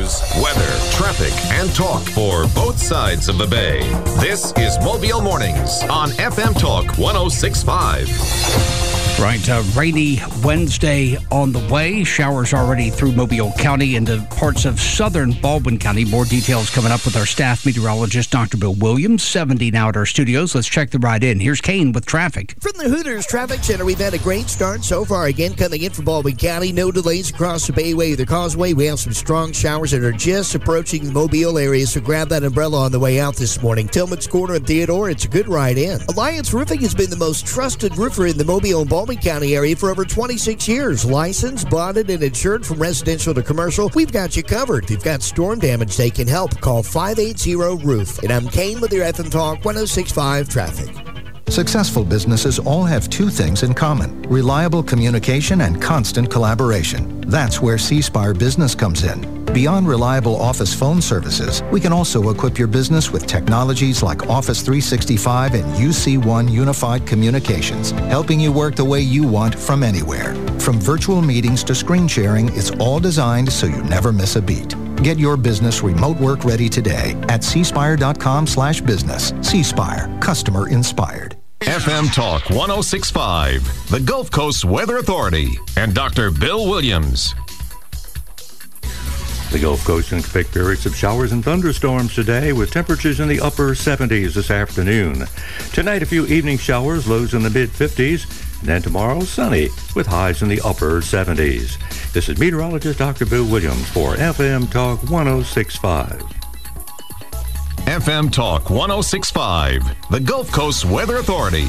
news, weather, traffic, and talk for both sides of the bay. This is Mobile Mornings on FM Talk 106.5. Right, rainy Wednesday on the way. Showers already through Mobile County into parts of southern Baldwin County. More details coming up with our staff meteorologist, Dr. Bill Williams. 70 now at our studios. Let's check the ride in. Here's Kane with traffic. From the Hooters Traffic Center, we've had a great start so far. Again, coming in from Baldwin County. No delays across the Bayway or the Causeway. We have some strong showers that are just approaching the Mobile area, so grab that umbrella on the way out this morning. Tillman's Corner and Theodore, it's a good ride in. Alliance Roofing has been the most trusted roofer in the Mobile and Baldwin County area for over 26 years. Licensed, bonded, and insured from residential to commercial. We've got you covered. If you've got storm damage, they can help. Call 580-ROOF. And I'm Kane with your FM Talk 106.5 Traffic. Successful businesses all have two things in common: reliable communication and constant collaboration. That's where C Spire Business comes in. Beyond reliable office phone services, we can also equip your business with technologies like Office 365 and UC1 Unified Communications, helping you work the way you want from anywhere. From virtual meetings to screen sharing, it's all designed so you never miss a beat. Get your business remote work ready today at cspire.com/business. C Spire, customer inspired. FM Talk 106.5, the Gulf Coast Weather Authority, and Dr. Bill Williams. The Gulf Coast can expect periods of showers and thunderstorms today with temperatures in the upper 70s this afternoon. Tonight, a few evening showers, lows in the mid-50s. And then tomorrow, sunny with highs in the upper 70s. This is meteorologist Dr. Bill Williams for FM Talk 106.5. FM Talk 106.5, the Gulf Coast Weather Authority.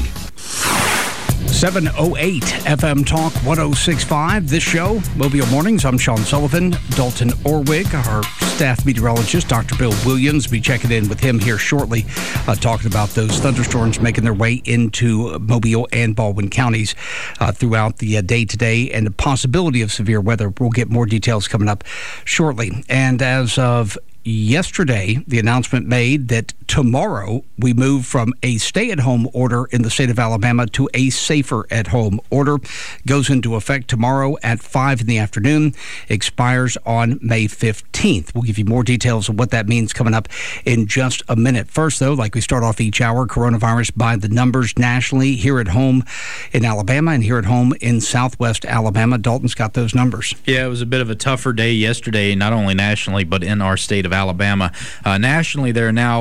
7:08 FM Talk 106.5. This show, Mobile Mornings. I'm Sean Sullivan. Dalton Orwig, our staff meteorologist, Dr. Bill Williams. Be checking in with him here shortly, talking about those thunderstorms making their way into Mobile and Baldwin counties throughout the day today, and the possibility of severe weather. We'll get more details coming up shortly. And as of yesterday, the announcement made that tomorrow we move from a stay-at-home order in the state of Alabama to a safer-at-home order. Goes into effect tomorrow at 5 in the afternoon, expires on May 15th. We'll give you more details of what that means coming up in just a minute. First, though, like we start off each hour, coronavirus by the numbers nationally, here at home in Alabama and here at home in southwest Alabama. Dalton's got those numbers. Yeah, it was a bit of a tougher day yesterday, not only nationally, but in our state of Alabama. Nationally, there are now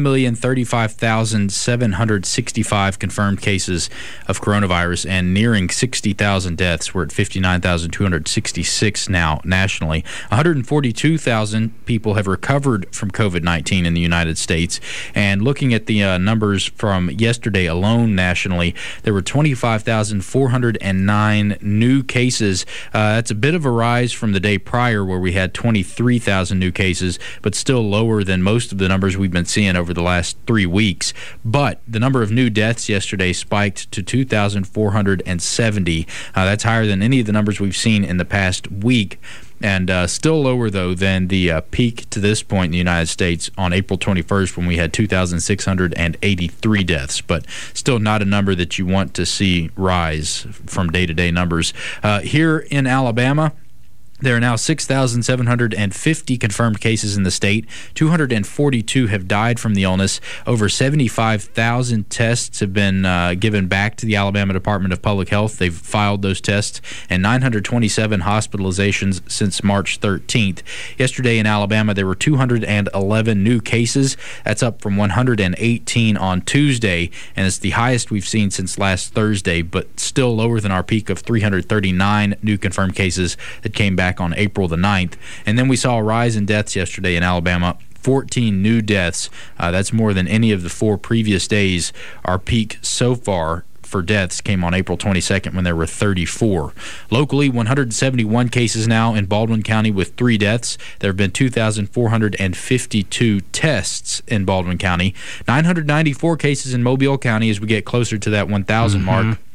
1,035,765 confirmed cases of coronavirus and nearing 60,000 deaths. We're at 59,266 now nationally. 142,000 people have recovered from COVID-19 in the United States. And looking at the numbers from yesterday alone nationally, there were 25,409 new cases. That's a bit of a rise from the day prior where we had 23,000 new cases, but still lower than most of the numbers we've been seeing over the last 3 weeks. But the number of new deaths yesterday spiked to 2,470. That's higher than any of the numbers we've seen in the past week. And still lower, though, than the peak to this point in the United States on April 21st when we had 2,683 deaths. But still not a number that you want to see rise from day-to-day numbers. Here in Alabama, there are now 6,750 confirmed cases in the state. 242 have died from the illness. Over 75,000 tests have been given back to the Alabama Department of Public Health. They've filed those tests, and 927 hospitalizations since March 13th. Yesterday in Alabama, there were 211 new cases. That's up from 118 on Tuesday, and it's the highest we've seen since last Thursday, but still lower than our peak of 339 new confirmed cases that came back on April the 9th. And then we saw a rise in deaths yesterday in Alabama. 14 new deaths. That's more than any of the 4 previous days. Our peak so far for deaths came on April 22nd when there were 34. Locally, 171 cases now in Baldwin County with 3 deaths. There have been 2,452 tests in Baldwin County. 994 cases in Mobile County as we get closer to that 1,000 mark.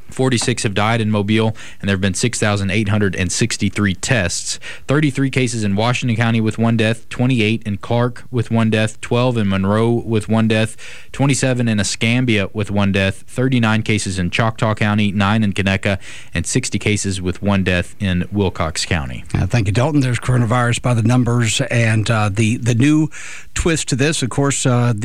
46 have died in Mobile, and there have been 6,863 tests. 33 cases in Washington County with 1 death, 28 in Clark with 1 death, 12 in Monroe with 1 death, 27 in Escambia with 1 death, 39 cases in Choctaw County, 9 in Conecuh, and 60 cases with 1 death in Wilcox County. Thank you, Dalton. There's coronavirus by the numbers, and the new twist to this, of course,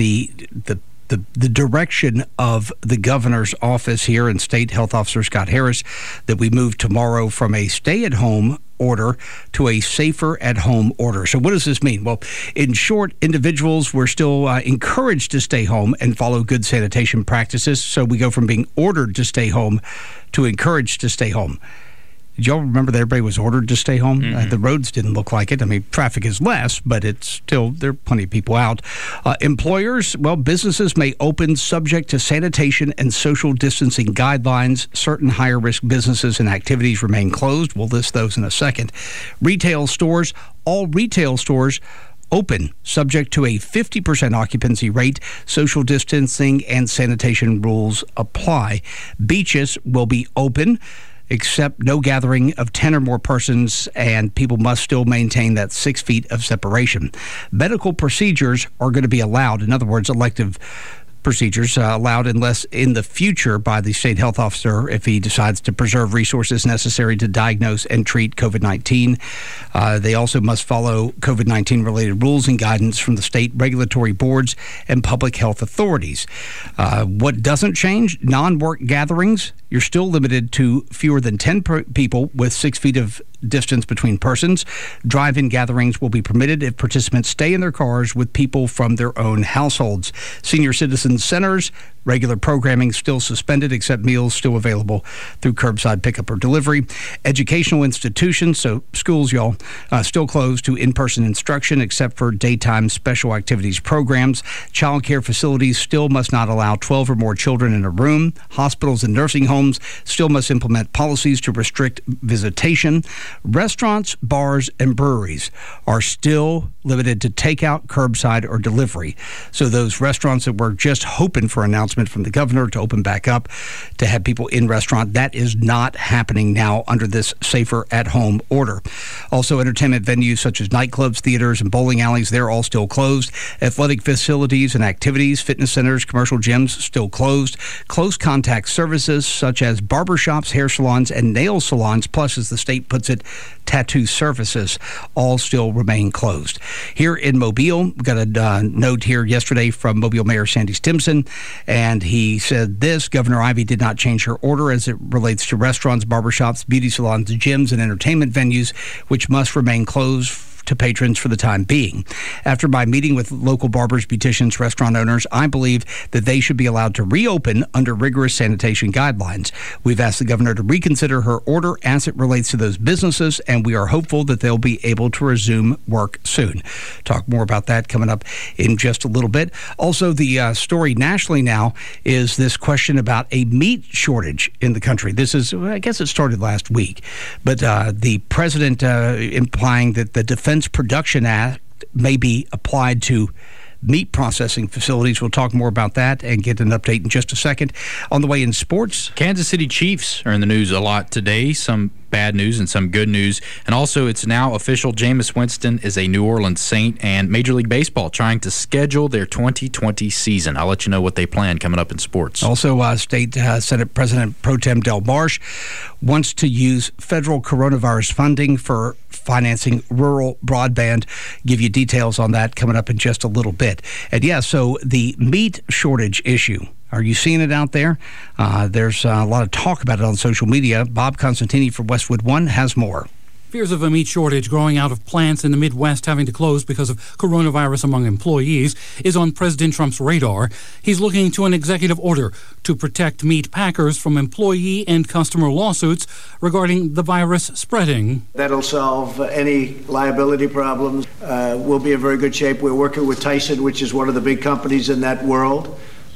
the direction of the governor's office here and State Health Officer Scott Harris that we move tomorrow from a stay-at-home order to a safer-at-home order. So what does this mean? Well, in short, individuals were still encouraged to stay home and follow good sanitation practices. So we go from being ordered to stay home to encouraged to stay home. Did y'all remember that everybody was ordered to stay home? Mm-hmm. The roads didn't look like it. I mean, traffic is less, but it's still, there are plenty of people out. Employers, well, businesses may open subject to sanitation and social distancing guidelines. Certain higher risk businesses and activities remain closed. We'll list those in a second. Retail stores, all retail stores open, subject to a 50% occupancy rate. Social distancing and sanitation rules apply. Beaches will be open, except no gathering of 10 or more persons, and people must still maintain that 6 feet of separation. Medical procedures are going to be allowed. In other words, elective procedures allowed unless in the future by the state health officer if he decides to preserve resources necessary to diagnose and treat COVID-19. They also must follow COVID-19 related rules and guidance from the state regulatory boards and public health authorities. What doesn't change? Non-work gatherings. You're still limited to fewer than 10 people with 6 feet of distance between persons. Drive-in gatherings will be permitted if participants stay in their cars with people from their own households. Senior citizen centers, regular programming still suspended except meals still available through curbside pickup or delivery. Educational institutions, so schools, y'all, still closed to in-person instruction except for daytime special activities programs. Child care facilities still must not allow 12 or more children in a room. Hospitals and nursing homes still must implement policies to restrict visitation. Restaurants, bars, and breweries are still limited to takeout, curbside, or delivery. So those restaurants that were just hoping for an announcement from the governor to open back up, to have people in restaurant, that is not happening now under this safer at home order. Also, entertainment venues such as nightclubs, theaters, and bowling alleys, they're all still closed. Athletic facilities and activities, fitness centers, commercial gyms still closed. Close contact services such as barbershops, hair salons, and nail salons, plus, as the state puts it, tattoo services, all still remain closed. Here in Mobile, we got a note here yesterday from Mobile Mayor Sandy Stimson, and he said this: Governor Ivey did not change her order as it relates to restaurants, barbershops, beauty salons, gyms, and entertainment venues, which must remain closed to patrons for the time being. After my meeting with local barbers, beauticians, restaurant owners, I believe that they should be allowed to reopen under rigorous sanitation guidelines. We've asked the governor to reconsider her order as it relates to those businesses, and we are hopeful that they'll be able to resume work soon. Talk more about that coming up in just a little bit. Also, the story nationally now is this question about a meat shortage in the country. This is, I guess it started last week, but the president implying that the Defense Production Act may be applied to meat processing facilities. We'll talk more about that and get an update in just a second. On the way in sports, Kansas City Chiefs are in the news a lot today. Some bad news and some good news. And also, it's now official, Jameis Winston is a New Orleans Saint, and Major League Baseball trying to schedule their 2020 season. I'll let you know what they plan coming up in sports. Also, State Senate President Pro Tem Del Marsh wants to use federal coronavirus funding for financing rural broadband. Give you details on that coming up in just a little bit. And yeah, so the meat shortage issue. Are you seeing it out there? There's a lot of talk about it on social media. Bob Constantini for Westwood One has more. Fears of a meat shortage growing out of plants in the Midwest having to close because of coronavirus among employees is on President Trump's radar. He's looking to an executive order to protect meat packers from employee and customer lawsuits regarding the virus spreading. That'll solve any liability problems. We'll be in very good shape. We're working with Tyson, which is one of the big companies in that world.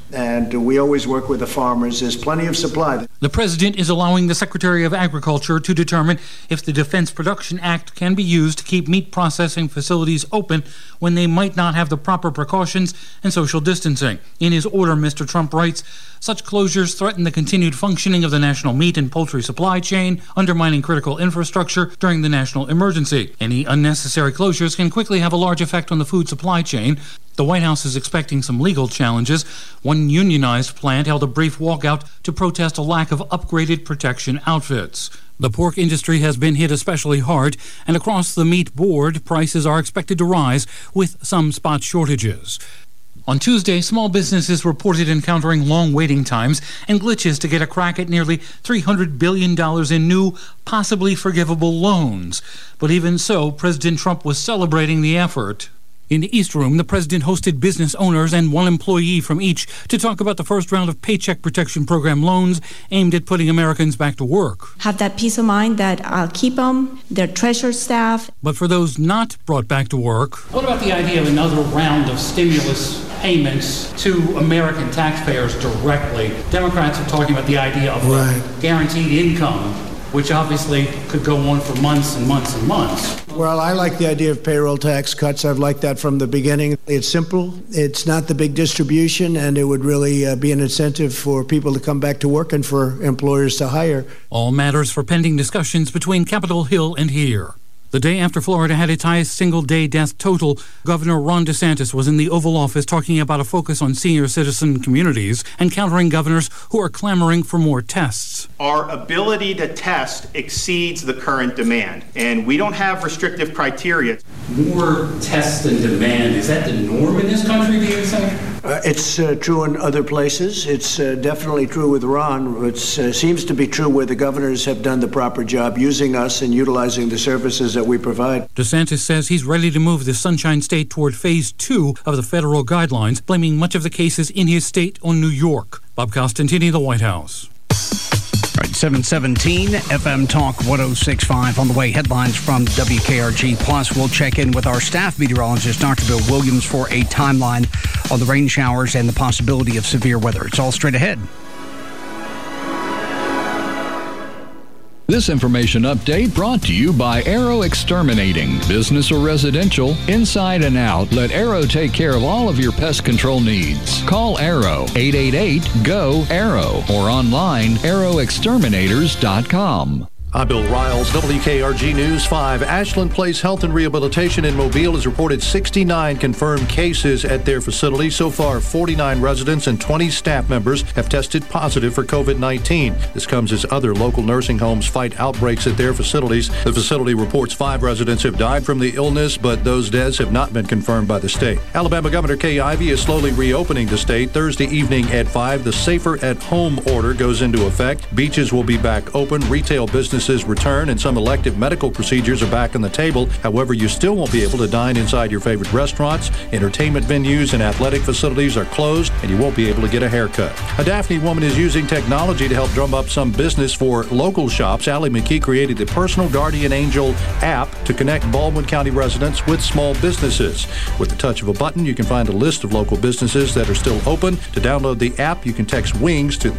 and we always work with the farmers. There's plenty of supply. The president is allowing the Secretary of Agriculture to determine if the Defense Production Act can be used to keep meat processing facilities open when they might not have the proper precautions and social distancing. In his order, Mr. Trump writes, such closures threaten the continued functioning of the national meat and poultry supply chain, undermining critical infrastructure during the national emergency. Any unnecessary closures can quickly have a large effect on the food supply chain. The White House is expecting some legal challenges. One unionized plant held a brief walkout to protest a lack of upgraded protection outfits. The pork industry has been hit especially hard, and across the meat board, prices are expected to rise with some spot shortages. On Tuesday, small businesses reported encountering long waiting times and glitches to get a crack at nearly $300 billion in new, possibly forgivable loans. But even so, President Trump was celebrating the effort. In the East Room, the president hosted business owners and one employee from each to talk about the first round of Paycheck Protection Program loans aimed at putting Americans back to work. Have that peace of mind that I'll keep them, their treasury staff. But for those not brought back to work, what about the idea of another round of stimulus payments to American taxpayers directly? Democrats are talking about the idea of guaranteed income, which obviously could go on for months and months and months. Well, I like the idea of payroll tax cuts. I've liked that from the beginning. It's simple. It's not the big distribution, and it would really be an incentive for people to come back to work and for employers to hire. All matters for pending discussions between Capitol Hill and here. The day after Florida had its highest single-day death total, Governor Ron DeSantis was in the Oval Office talking about a focus on senior citizen communities and countering governors who are clamoring for more tests. Our ability to test exceeds the current demand, and we don't have restrictive criteria. More tests than demand, is that the norm in this country, do you think? It's true in other places. It's definitely true with Ron. It seems to be true where the governors have done the proper job using us and utilizing the services that we provide. DeSantis says he's ready to move the Sunshine State toward Phase 2 of the federal guidelines, blaming much of the cases in his state on New York. Bob Costantini, the White House. All right, 717 FM Talk 106.5 on the way. Headlines from WKRG. Plus, we'll check in with our staff meteorologist, Dr. Bill Williams, for a timeline on the rain showers and the possibility of severe weather. It's all straight ahead. This information update brought to you by Arrow Exterminating. Business or residential, inside and out, let Arrow take care of all of your pest control needs. Call Arrow, 888-GO-ARROW, or online, arrowexterminators.com. I'm Bill Riles, WKRG News 5. Ashland Place Health and Rehabilitation in Mobile has reported 69 confirmed cases at their facility. So far, 49 residents and 20 staff members have tested positive for COVID-19. This comes as other local nursing homes fight outbreaks at their facilities. The facility reports 5 residents have died from the illness, but those deaths have not been confirmed by the state. Alabama Governor Kay Ivey is slowly reopening the state. Thursday evening at 5, the Safer at Home order goes into effect. Beaches will be back open. Retail businesses return, and some elective medical procedures are back on the table. However, you still won't be able to dine inside your favorite restaurants. Entertainment venues and athletic facilities are closed, and you won't be able to get a haircut. A Daphne woman is using technology to help drum up some business for local shops. Allie McKee created the Personal Guardian Angel app to connect Baldwin County residents with small businesses. With the touch of a button, you can find a list of local businesses that are still open. To download the app, you can text WINGS to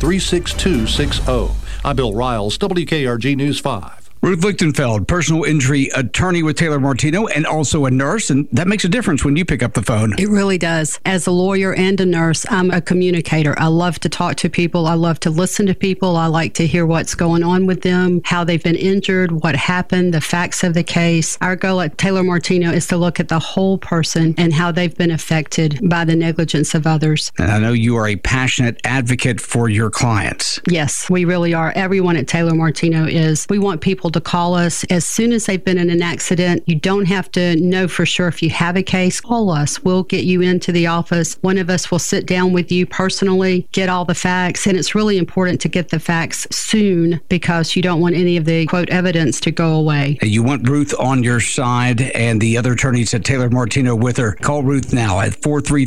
36260. I'm Bill Riles, WKRG News 5. Ruth Lichtenfeld, personal injury attorney with Taylor Martino and also a nurse, and that makes a difference when you pick up the phone. It really does. As a lawyer and a nurse, I'm a communicator. I love to talk to people. I love to listen to people. I like to hear what's going on with them, how they've been injured, what happened, the facts of the case. Our goal at Taylor Martino is to look at the whole person and how they've been affected by the negligence of others. And I know you are a passionate advocate for your clients. Yes, we really are. Everyone at Taylor Martino is. We want people to call us as soon as they've been in an accident. You don't have to know for sure if you have a case. Call us. We'll get you into the office. One of us will sit down with you personally, get all the facts. And it's really important to get the facts soon because you don't want any of the, quote, evidence to go away. You want Ruth on your side and the other attorneys at Taylor Martino with her. Call Ruth now at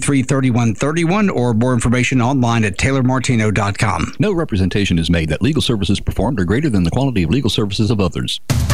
433-3131 or more information online at taylormartino.com. No representation is made that legal services performed are greater than the quality of legal services of others.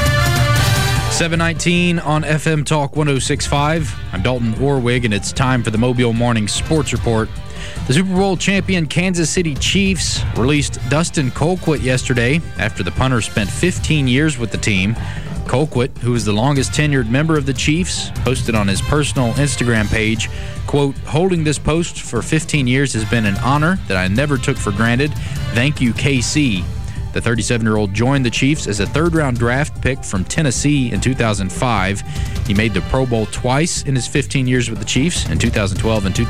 719 on FM Talk 106.5. I'm Dalton Orwig, and it's time for the Mobile Morning Sports Report. The Super Bowl champion Kansas City Chiefs released Dustin Colquitt yesterday after the punter spent 15 years with the team. Colquitt, who is the longest tenured member of the Chiefs, posted on his personal Instagram page, quote, "Holding this post for 15 years has been an honor that I never took for granted. Thank you, KC." The 37-year-old joined the Chiefs as a third-round draft pick from Tennessee in 2005. He made the Pro Bowl twice in his 15 years with the Chiefs, in 2012 and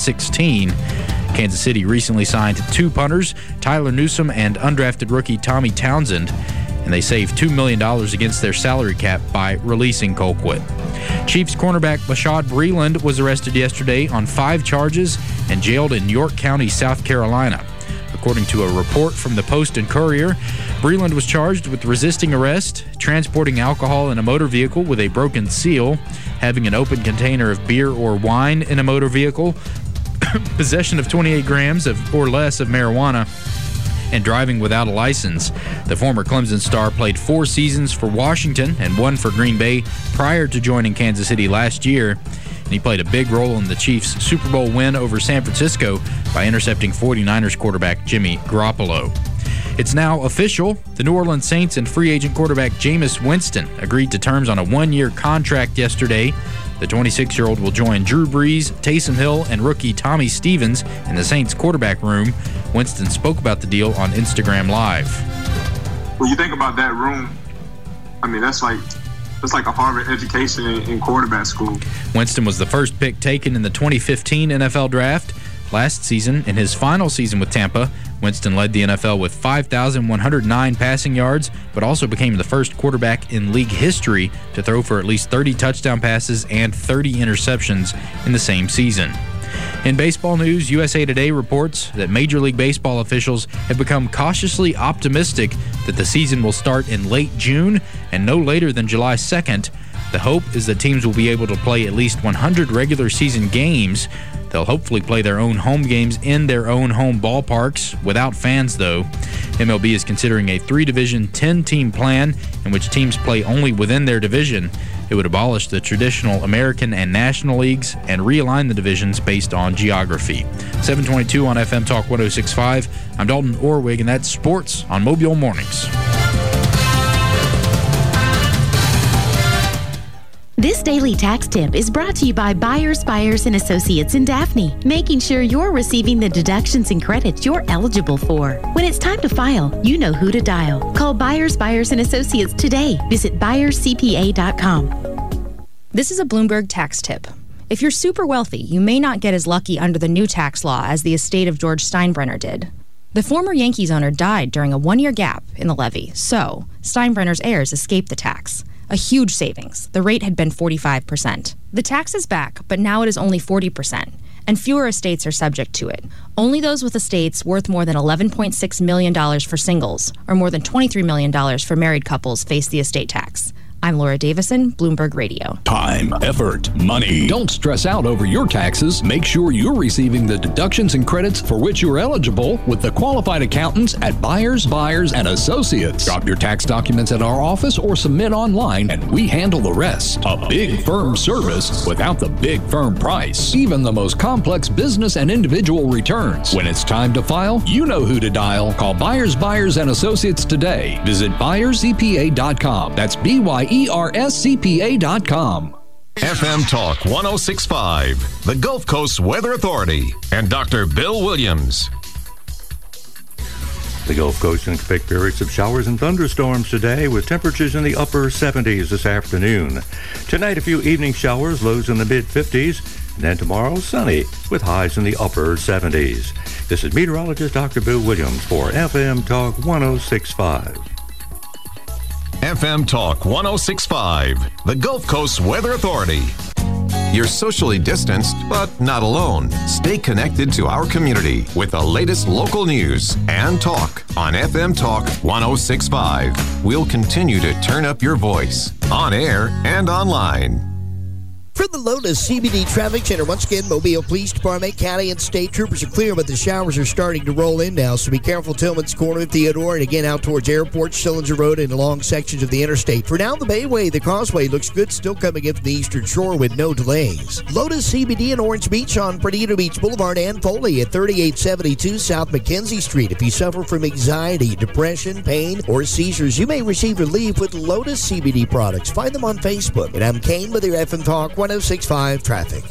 2016. Kansas City recently signed 2 punters, Tyler Newsome and undrafted rookie Tommy Townsend, and they saved $2 million against their salary cap by releasing Colquitt. Chiefs cornerback Bashaud Breeland was arrested yesterday on 5 charges and jailed in York County, South Carolina. According to a report from the Post and Courier, Breeland was charged with resisting arrest, transporting alcohol in a motor vehicle with a broken seal, having an open container of beer or wine in a motor vehicle, possession of 28 grams or less of marijuana, and driving without a license. The former Clemson star played 4 seasons for Washington and 1 for Green Bay prior to joining Kansas City last year. And he played a big role in the Chiefs' Super Bowl win over San Francisco by intercepting 49ers quarterback Jimmy Garoppolo. It's now official. The New Orleans Saints and free agent quarterback Jameis Winston agreed to terms on a 1-year contract yesterday. The 26-year-old will join Drew Brees, Taysom Hill, and rookie Tommy Stevens in the Saints quarterback room. Winston spoke about the deal on Instagram Live. When you think about that room, I mean, that's like a Harvard education in quarterback school. Winston was the first pick taken in the 2015 NFL Draft. Last season, in his final season with Tampa, Winston led the NFL with 5,109 passing yards, but also became the first quarterback in league history to throw for at least 30 touchdown passes and 30 interceptions in the same season. In baseball news, USA Today reports that Major League Baseball officials have become cautiously optimistic that the season will start in late June and no later than July 2nd. The hope is that teams will be able to play at least 100 regular season games. They'll hopefully play their own home games in their own home ballparks, without fans though. MLB is considering a 3-division, 10-team plan in which teams play only within their division. It would abolish the traditional American and National Leagues and realign the divisions based on geography. 722 on FM Talk 106.5. I'm Dalton Orwig, and that's sports on Mobile Mornings. This daily tax tip is brought to you by Byers, Byers & Associates in Daphne, making sure you're receiving the deductions and credits you're eligible for. When it's time to file, you know who to dial. Call Byers, Byers & Associates today. Visit buyerscpa.com. This is a Bloomberg tax tip. If you're super wealthy, you may not get as lucky under the new tax law as the estate of George Steinbrenner did. The former Yankees owner died during a 1-year gap in the levy, so Steinbrenner's heirs escaped the tax. A huge savings. The rate had been 45%. The tax is back, but now it is only 40%, and fewer estates are subject to it. Only those with estates worth more than $11.6 million for singles or more than $23 million for married couples face the estate tax. I'm Laura Davison, Bloomberg Radio. Time, effort, money. Don't stress out over your taxes. Make sure you're receiving the deductions and credits for which you're eligible with the qualified accountants at Byers, Byers & Associates. Drop your tax documents at our office or submit online, and we handle the rest. A big firm service without the big firm price. Even the most complex business and individual returns. When it's time to file, you know who to dial. Call Byers, Byers & Associates today. Visit ByersCPA.com. That's BYERSCPA.com. FM Talk 106.5, the Gulf Coast Weather Authority, and Dr. Bill Williams. The Gulf Coast can expect periods of showers and thunderstorms today with temperatures in the upper 70s this afternoon. Tonight, a few evening showers, lows in the mid-50s. And then tomorrow, sunny with highs in the upper 70s. This is meteorologist Dr. Bill Williams for FM Talk 106.5. FM Talk 106.5, the Gulf Coast Weather Authority. You're socially distanced, but not alone. Stay connected to our community with the latest local news and talk on FM Talk 106.5. We'll continue to turn up your voice on air and online. From the Lotus CBD Traffic Center, once again, Mobile Police Department, county and state troopers are clear, but the showers are starting to roll in now, so be careful. Tillman's Corner, Theodore, and again out towards Airport, Schillinger Road, and along sections of the interstate. For now, the Bayway, the Causeway looks good, still coming in from the eastern shore with no delays. Lotus CBD in Orange Beach on Perdido Beach Boulevard and Foley at 3872 South Mackenzie Street. If you suffer from anxiety, depression, pain, or seizures, you may receive relief with Lotus CBD products. Find them on Facebook. And I'm Kane with your FM Talk 106.5 Traffic.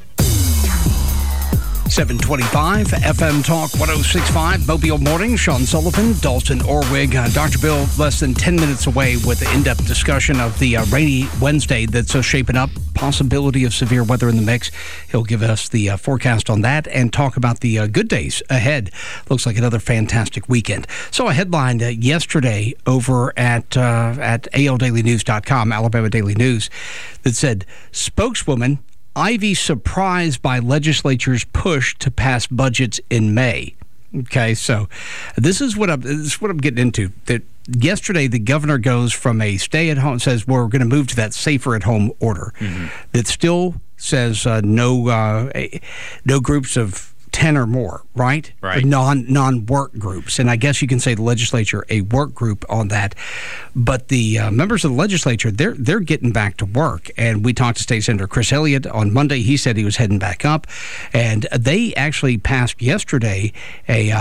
725 FM Talk 106.5 Mobile Morning. Sean Sullivan, Dalton Orwig. Dr. Bill less than 10 minutes away with an in-depth discussion of the rainy Wednesday that's shaping up. Possibility of severe weather in the mix. He'll give us the forecast on that and talk about the good days ahead. Looks like another fantastic weekend. Saw a headline yesterday over at aldailynews.com, Alabama Daily News, that said, spokeswoman Ivy surprised by legislature's push to pass budgets in May. Okay, so this is what I'm getting into. That yesterday the governor goes from a stay-at-home, says we're going to move to that safer-at-home order that still says no groups of 10 or more, right? Right. Non-work groups. And I guess you can say the legislature, a work group on that. But the members of the legislature, they're getting back to work. And we talked to State Senator Chris Elliott on Monday. He said he was heading back up. And they actually passed yesterday a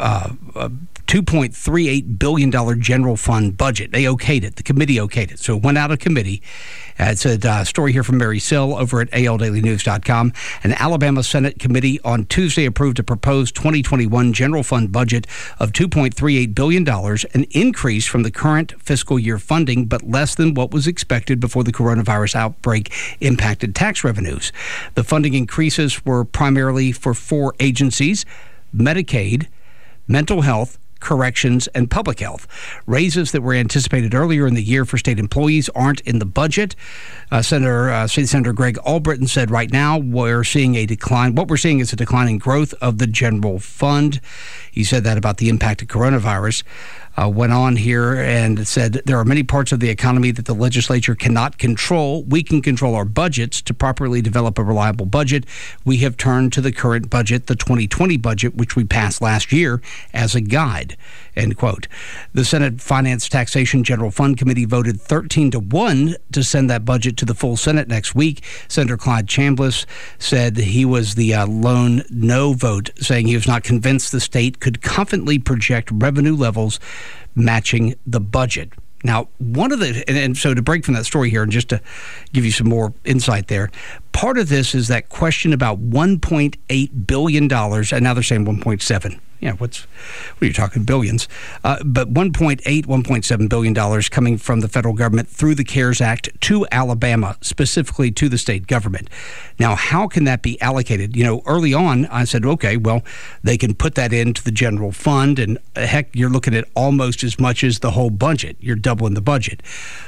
$2.38 billion general fund budget. They okayed it. The committee okayed it. So it went out of committee. It's a story here from Mary Sill over at aldailynews.com. An Alabama Senate committee on Tuesday approved a proposed 2021 general fund budget of $2.38 billion, an increase from the current fiscal year funding, but less than what was expected before the coronavirus outbreak impacted tax revenues. The funding increases were primarily for 4 agencies: Medicaid, mental health, corrections, and public health. Raises that were anticipated earlier in the year for state employees aren't in the budget. State Senator Greg Albritton said right now we're seeing a decline. What we're seeing is a declining growth of the general fund. He said that about the impact of coronavirus. Went on here and said there are many parts of the economy that the legislature cannot control. We can control our budgets. To properly develop a reliable budget, we have turned to the current budget, the 2020 budget, which we passed last year, as a guide, end quote. The Senate Finance Taxation General Fund Committee voted 13-1 to send that budget to the full Senate next week. Senator Clyde Chambliss said he was the lone no vote, saying he was not convinced the state could confidently project revenue levels matching the budget. Now, and so to break from that story here and just to give you some more insight there, part of this is that question about $1.8 billion, and now they're saying 1.7. Yeah, what are you talking, billions? But $1.7 billion coming from the federal government through the CARES Act to Alabama, specifically to the state government. Now, how can that be allocated? You know, early on, I said, okay, well, they can put that into the general fund, and heck, you're looking at almost as much as the whole budget. You're doubling the budget.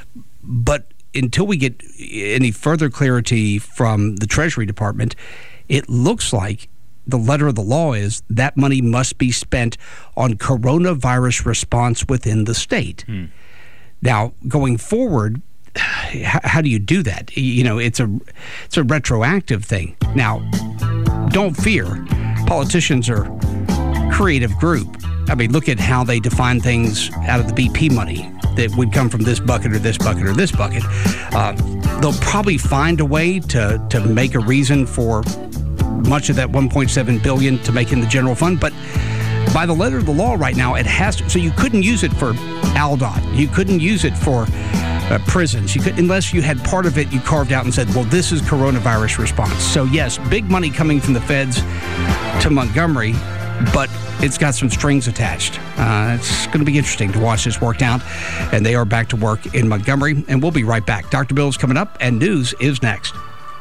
But until we get any further clarity from the Treasury Department, it looks like the letter of the law is that money must be spent on coronavirus response within the state. Now, going forward, how do you do that? You know, it's a retroactive thing. Now, don't fear. Politicians are a creative group. I mean, look at how they define things out of the BP money that would come from this bucket or this bucket or this bucket. They'll probably find a way to make a reason for much of that $1.7 billion to make in the general fund, but by the letter of the law right now, it has to. So you couldn't use it for ALDOT. You couldn't use it for prisons. You could, unless you had part of it you carved out and said, well, this is coronavirus response. So yes, big money coming from the feds to Montgomery, but it's got some strings attached. It's going to be interesting to watch this worked out, and they are back to work in Montgomery, and we'll be right back. Dr. Bill's coming up, and news is next.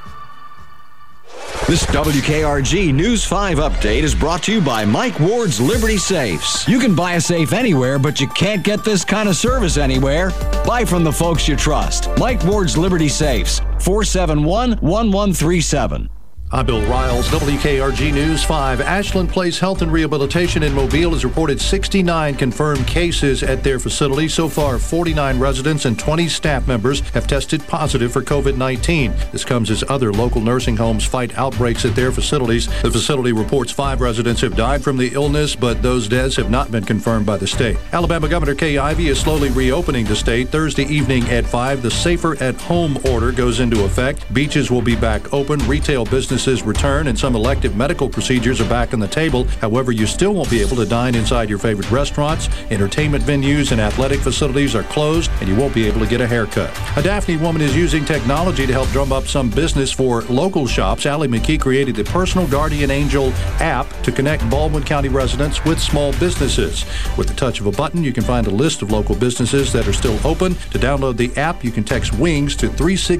This WKRG News 5 update is brought to you by Mike Ward's Liberty Safes. You can buy a safe anywhere, but you can't get this kind of service anywhere. Buy from the folks you trust. Mike Ward's Liberty Safes, 471-1137. I'm Bill Riles, WKRG News 5. Ashland Place Health and Rehabilitation in Mobile has reported 69 confirmed cases at their facility. So far, 49 residents and 20 staff members have tested positive for COVID-19. This comes as other local nursing homes fight outbreaks at their facilities. The facility reports 5 residents have died from the illness, but those deaths have not been confirmed by the state. Alabama Governor Kay Ivey is slowly reopening the state. Thursday evening at 5, the Safer at Home order goes into effect. Beaches will be back open, retail businesses return, and some elective medical procedures are back on the table. However, you still won't be able to dine inside your favorite restaurants. Entertainment venues and athletic facilities are closed, and you won't be able to get a haircut. A Daphne woman is using technology to help drum up some business for local shops. Allie McKee created the Personal Guardian Angel app to connect Baldwin County residents with small businesses. With the touch of a button, you can find a list of local businesses that are still open. To download the app, you can text WINGS to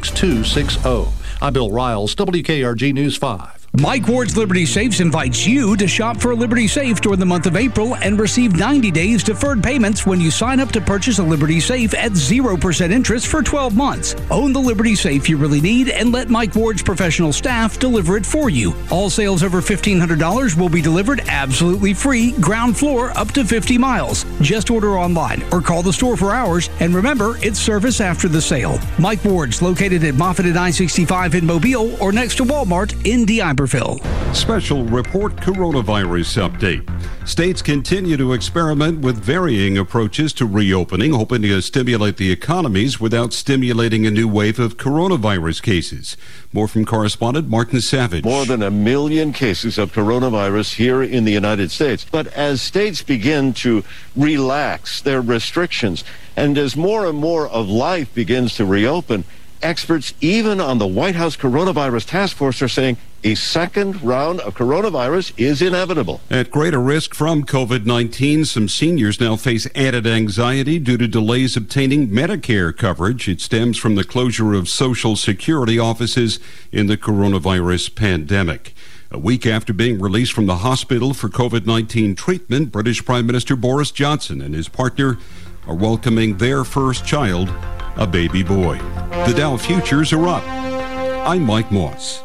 36260. I'm Bill Riles, WKRG News 5. Mike Ward's Liberty Safes invites you to shop for a Liberty Safe during the month of April and receive 90 days deferred payments when you sign up to purchase a Liberty Safe at 0% interest for 12 months. Own the Liberty Safe you really need and let Mike Ward's professional staff deliver it for you. All sales over $1,500 will be delivered absolutely free, ground floor up to 50 miles. Just order online or call the store for hours, and remember, it's service after the sale. Mike Ward's located at Moffett and I-65 in Mobile or next to Walmart in D'Iberville. Special report coronavirus update. States continue to experiment with varying approaches to reopening, hoping to stimulate the economies without stimulating a new wave of coronavirus cases. More from correspondent Martin Savage. More than 1 million cases of coronavirus here in the United States. But as states begin to relax their restrictions, and as more and more of life begins to reopen, experts even on the White House Coronavirus Task Force are saying a second round of coronavirus is inevitable. At greater risk from COVID-19, some seniors now face added anxiety due to delays obtaining Medicare coverage. It stems from the closure of Social Security offices in the coronavirus pandemic. A week after being released from the hospital for COVID-19 treatment, British Prime Minister Boris Johnson and his partner are welcoming their first child, a baby boy. The Dow futures are up. I'm Mike Moss.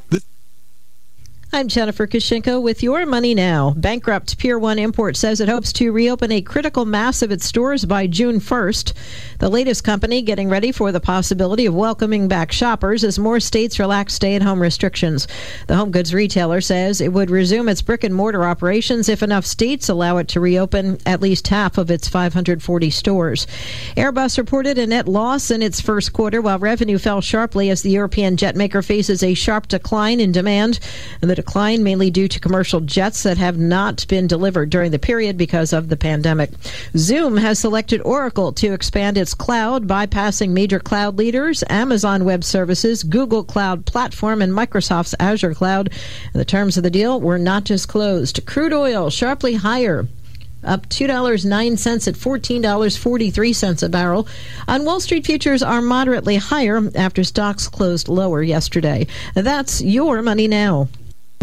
I'm Jennifer Kushinko with Your Money Now. Bankrupt Pier 1 Import says it hopes to reopen a critical mass of its stores by June 1st. The latest company getting ready for the possibility of welcoming back shoppers as more states relax stay-at-home restrictions. The home goods retailer says it would resume its brick-and-mortar operations if enough states allow it to reopen at least half of its 540 stores. Airbus reported a net loss in its first quarter, while revenue fell sharply as the European jet maker faces a sharp decline in demand. And the decline mainly due to commercial jets that have not been delivered during the period because of the pandemic. Zoom has selected Oracle to expand its cloud, bypassing major cloud leaders, Amazon Web Services, Google Cloud Platform, and Microsoft's Azure Cloud. And the terms of the deal were not disclosed. Crude oil sharply higher, up $2.09 at $14.43 a barrel. On Wall Street, futures are moderately higher after stocks closed lower yesterday. That's Your Money Now.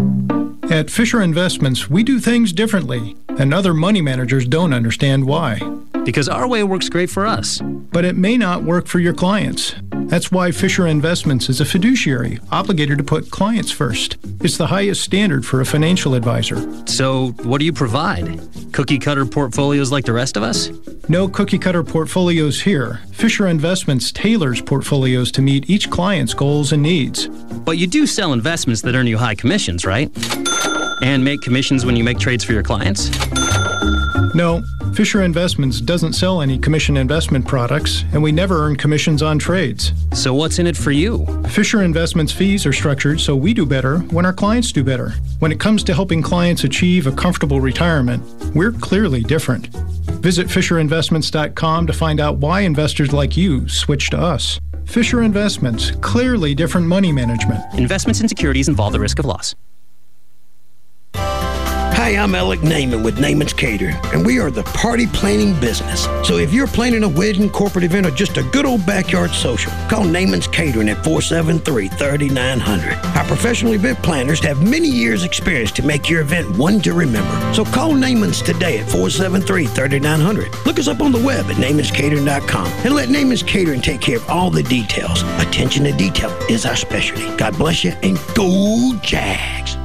At Fisher Investments, we do things differently, and other money managers don't understand why. Because our way works great for us. But it may not work for your clients. That's why Fisher Investments is a fiduciary, obligated to put clients first. It's the highest standard for a financial advisor. So, what do you provide? Cookie-cutter portfolios like the rest of us? No cookie-cutter portfolios here. Fisher Investments tailors portfolios to meet each client's goals and needs. But you do sell investments that earn you high commissions, right? And make commissions when you make trades for your clients? No, Fisher Investments doesn't sell any commission investment products, and we never earn commissions on trades. So what's in it for you? Fisher Investments fees are structured so we do better when our clients do better. When it comes to helping clients achieve a comfortable retirement, we're clearly different. Visit FisherInvestments.com to find out why investors like you switch to us. Fisher Investments, clearly different money management. Investments in securities involve the risk of loss. Hi, I'm Alec Naaman with Naaman's Catering, and we are the party planning business. So if you're planning a wedding, corporate event, or just a good old backyard social, call Naaman's Catering at 473-3900. Our professional event planners have many years' experience to make your event one to remember. So call Naaman's today at 473-3900. Look us up on the web at naaman'scatering.com and let Naaman's Catering take care of all the details. Attention to detail is our specialty. God bless you, and go Jags!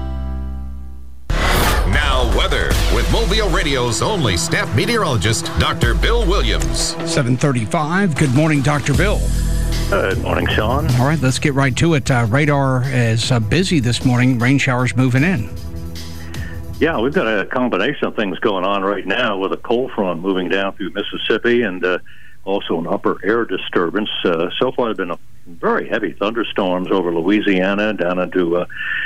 Now, weather with Mobile Radio's only staff meteorologist, Dr. Bill Williams. 7:35. Good morning, Dr. Bill. Good morning, Sean. All right, let's get right to it. Radar is busy this morning. Rain showers moving in. Yeah, we've got a combination of things going on right now with a cold front moving down through Mississippi and also an upper air disturbance. So far, there have been very heavy thunderstorms over Louisiana down into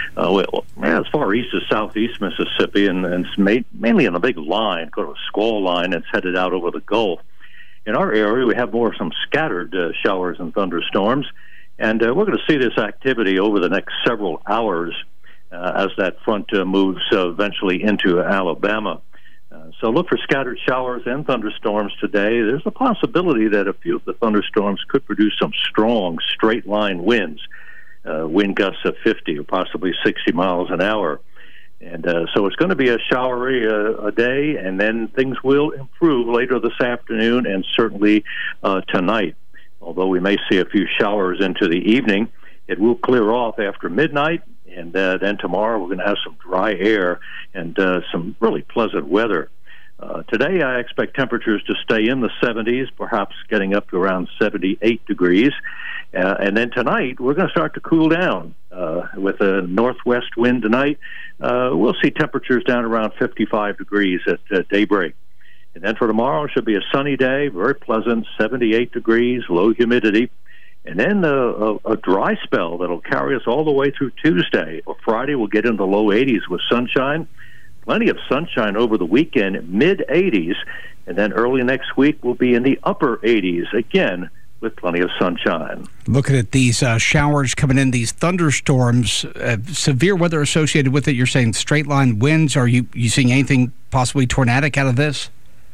as far east as southeast Mississippi, and it's mainly on a big line, called a squall line, that's headed out over the Gulf. In our area, we have more of some scattered showers and thunderstorms, and we're going to see this activity over the next several hours as that front moves eventually into Alabama. So look for scattered showers and thunderstorms today. There's a possibility that a few of the thunderstorms could produce some strong straight-line winds, wind gusts of 50 or possibly 60 miles an hour. And so it's going to be a showery a day, and then things will improve later this afternoon and certainly tonight. Although we may see a few showers into the evening, it will clear off after midnight. And then tomorrow we're going to have some dry air and some really pleasant weather. Today I expect temperatures to stay in the 70s, perhaps getting up to around 78 degrees. And then tonight we're going to start to cool down with a northwest wind tonight. We'll see temperatures down around 55 degrees at daybreak. And then for tomorrow it should be a sunny day, very pleasant, 78 degrees, low humidity. And then a dry spell that'll carry us all the way through Tuesday. Or Friday, we'll get into the low 80s with sunshine. Plenty of sunshine over the weekend, mid-80s. And then early next week, we'll be in the upper 80s, again, with plenty of sunshine. Looking at these showers coming in, these thunderstorms, severe weather associated with it. You're saying straight-line winds. Are you seeing anything possibly tornadic out of this?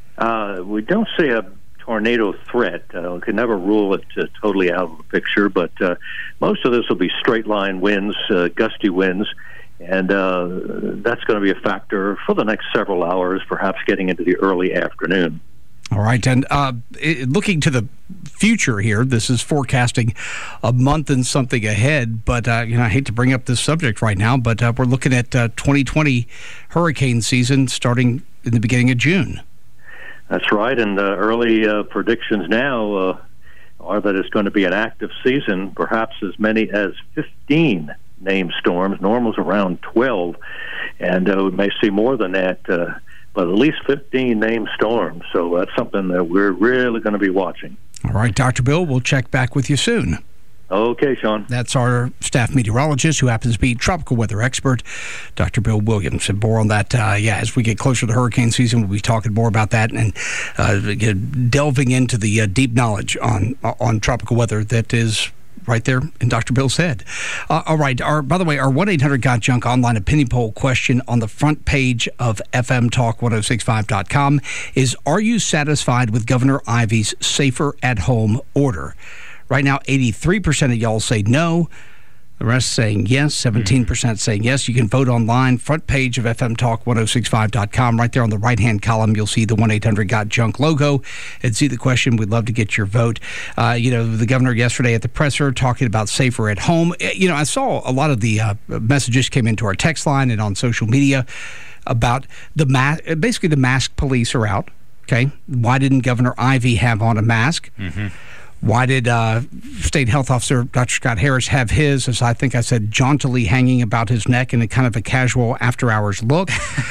We don't see a tornado threat. We can never rule it totally out of the picture, but most of this will be straight line winds, gusty winds, and that's going to be a factor for the next several hours, perhaps getting into the early afternoon. All right, and looking to the future here, this is forecasting a month and something ahead, but I hate to bring up this subject right now, but we're looking at 2020 hurricane season starting in the beginning of June. That's right, and early predictions now are that it's going to be an active season, perhaps as many as 15 named storms. Normal's around 12, and we may see more than that, but at least 15 named storms. So that's something that we're really going to be watching. All right, Dr. Bill, we'll check back with you soon. Okay, Sean. That's our staff meteorologist who happens to be tropical weather expert, Dr. Bill Williams. And more on that, as we get closer to hurricane season, we'll be talking more about that and delving into the deep knowledge on tropical weather that is right there in Dr. Bill's head. All right. By the way, our 1-800-GOT-JUNK online opinion poll question on the front page of FMTalk1065.com is, are you satisfied with Governor Ivey's Safer at Home order? Right now, 83% of y'all say no. The rest saying yes, 17% saying yes. You can vote online, front page of FMTalk1065.com. Right there on the right-hand column, you'll see the 1-800-GOT-JUNK logo and see the question. We'd love to get your vote. The governor yesterday at the presser talking about safer at home. I saw a lot of the messages came into our text line and on social media about basically the mask police are out. Okay, why didn't Governor Ivey have on a mask? Mm-hmm. Why did State Health Officer Dr. Scott Harris have his, as I think I said, jauntily hanging about his neck in a kind of a casual after-hours look?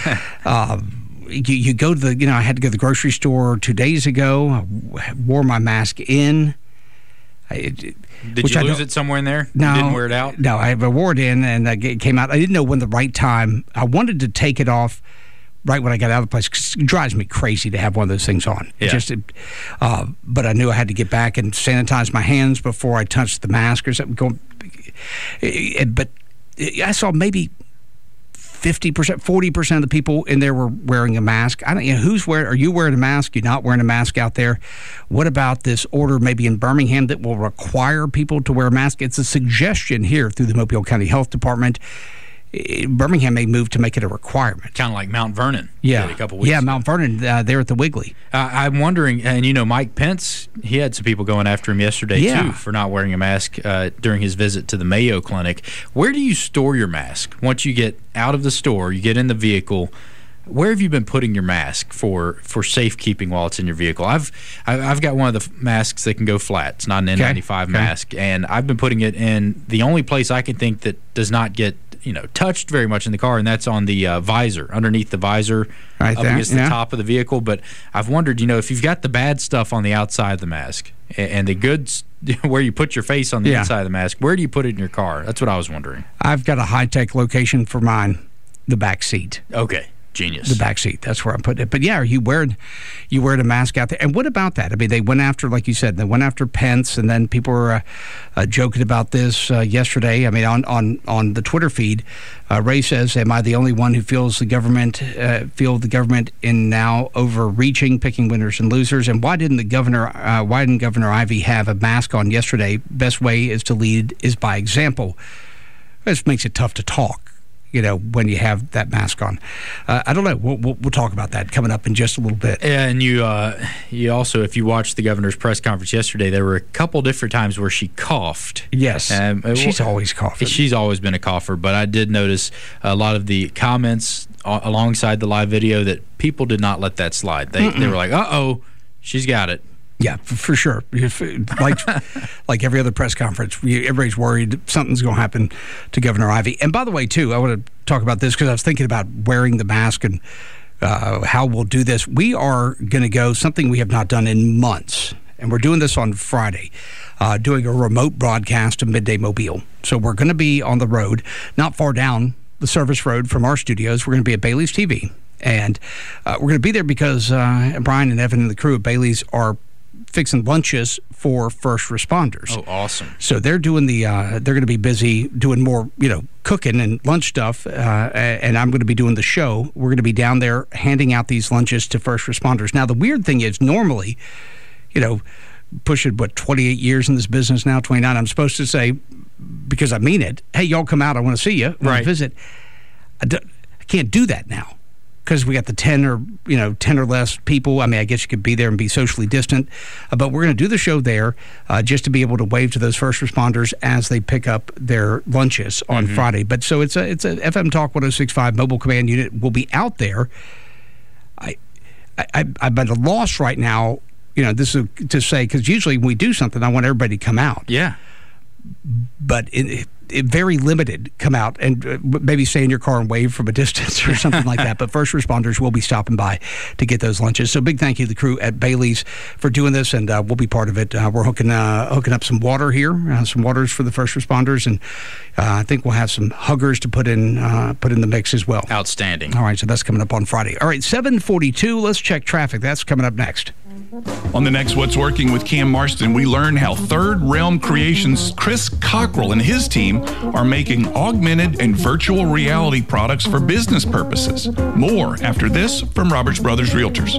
You go to I had to go to the grocery store 2 days ago. I wore my mask in. Did you lose it somewhere in there? No. You didn't wear it out? No, I wore it in, and it came out. I didn't know when the right time. I wanted to take it off right when I got out of the place, because it drives me crazy to have one of those things on. Yeah. But I knew I had to get back and sanitize my hands before I touched the mask or something. But I saw maybe 50%, 40% of the people in there were wearing a mask. I don't know are you wearing a mask? You're not wearing a mask out there. What about this order maybe in Birmingham that will require people to wear a mask? It's a suggestion here through the Mobile County Health Department. Birmingham may move to make it a requirement. Kind of like Mount Vernon. Yeah. Did a couple weeks ago. Mount Vernon there at the Wiggly. I'm wondering, and Mike Pence, he had some people going after him yesterday too for not wearing a mask during his visit to the Mayo Clinic. Where do you store your mask? Once you get out of the store, you get in the vehicle, where have you been putting your mask for safekeeping while it's in your vehicle? I've got one of the masks that can go flat. It's not an N95 mask, and I've been putting it in the only place I can think that does not get touched very much in the car, and that's on the visor, underneath the visor, right up there, against the top of the vehicle. But I've wondered, if you've got the bad stuff on the outside of the mask and the goods where you put your face on the inside of the mask, where do you put it in your car? That's what I was wondering. I've got a high-tech location for mine, the back seat. Okay. Genius. The back seat. That's where I'm putting it. But yeah, you wearing a mask out there. And what about that? I mean, they went after, like you said, Pence, and then people were joking about this yesterday. I mean, on the Twitter feed, Ray says, "Am I the only one who feels the government in now overreaching, picking winners and losers? And why didn't Governor Ivey have a mask on yesterday? Best way is to lead is by example." This makes it tough to talk, when you have that mask on. I don't know. We'll talk about that coming up in just a little bit. And you also, if you watched the governor's press conference yesterday, there were a couple different times where she coughed. Yes. She's always coughing. She's always been a cougher, but I did notice a lot of the comments alongside the live video that people did not let that slide. They were like, uh-oh, she's got it. Yeah, for sure. Like every other press conference, everybody's worried something's going to happen to Governor Ivey. And by the way, too, I want to talk about this because I was thinking about wearing the mask and how we'll do this. We are going to go something we have not done in months, and we're doing this on Friday, doing a remote broadcast of Midday Mobile. So we're going to be on the road, not far down the service road from our studios. We're going to be at Bailey's TV, and we're going to be there because Brian and Evan and the crew at Bailey's are fixing lunches for first responders. Oh, awesome. So they're doing they're going to be busy doing more, cooking and lunch stuff, and I'm going to be doing the show. We're going to be down there handing out these lunches to first responders. Now, the weird thing is normally, pushing, 28 years in this business now, 29, I'm supposed to say, because I mean it, hey, y'all come out, I want to see you, right. Visit. I can't do that now, because we got the 10 or less people. I mean, I guess you could be there and be socially distant, but we're going to do the show there just to be able to wave to those first responders as they pick up their lunches on Friday. But so it's a FM Talk 106.5 mobile command unit. We'll be out there. I'm at a loss right now. This is to say, because usually when we do something, I want everybody to come out. Yeah. But it very limited come out and maybe stay in your car and wave from a distance or something like that. But first responders will be stopping by to get those lunches. So big thank you to the crew at Bailey's for doing this, and we'll be part of it. We're hooking up some water here, some waters for the first responders, and I think we'll have some huggers to put in the mix as well. Outstanding. All right, so that's coming up on Friday. All right, 7:42. Let's check traffic. That's coming up next. On the next What's Working with Cam Marston, we learn how Third Realm Creations' Chris Cockrell and his team are making augmented and virtual reality products for business purposes. More after this from Roberts Brothers Realtors.